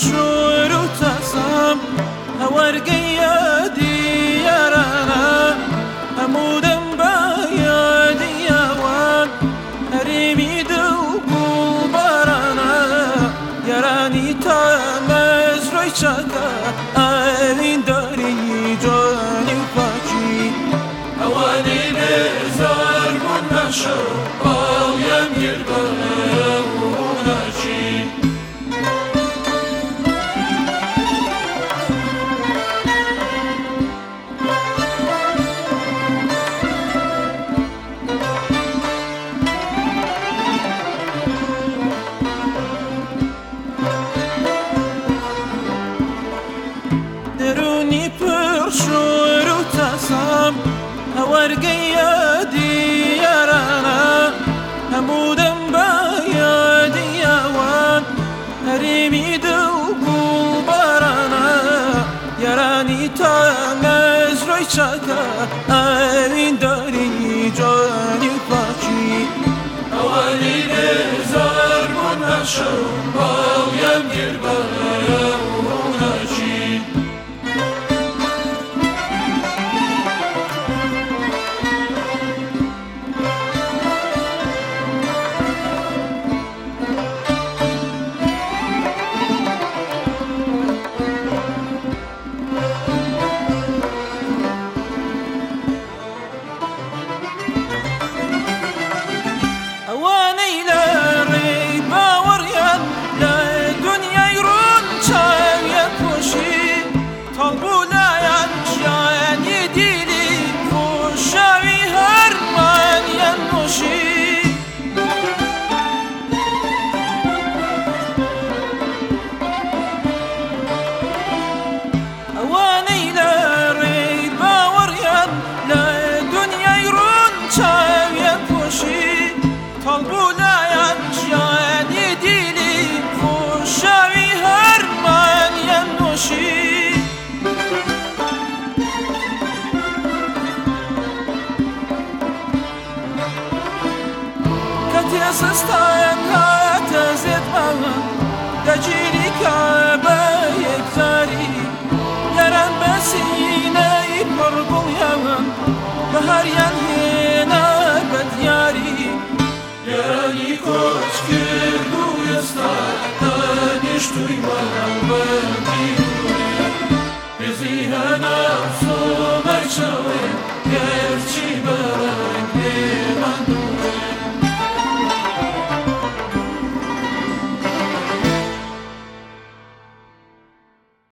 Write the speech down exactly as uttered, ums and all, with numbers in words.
شور وتسام هورقيا ديارنا همودم بايا ديوان هريمي دوقو بارانا يراني تامز روي شاكا آلين داري جاني وفاكي اواني نزار منشو باويا ميربانا وناشي دروني برشور وتسام هورقيا ديارنا همودم بايا ديوان هريمي دوقو بارانا يراني تامز روي شاكا آلين داري جاني وفاكي اواني نزار منشو باويا ميربانا وناشي اواني لا ريبا وريان لا دنيا يرون شان يكوشي طلبو لا ينشان يديلي فوشاوي هرمان ينوشي اواني لا ريبا وريان لا دنيا يرون شان يكوشي طلبو لا ينشان يديلي فوشاوي هرمان ينوشي كتي سستان هاتا زيت ماما دجيلي كابا يكزاري يران بسيني برقل يوان بهار ينهينا بدياري يراني كوش كردو يستار دانش duymadan bendiyorum Bizi hena su merçavi gerçi bana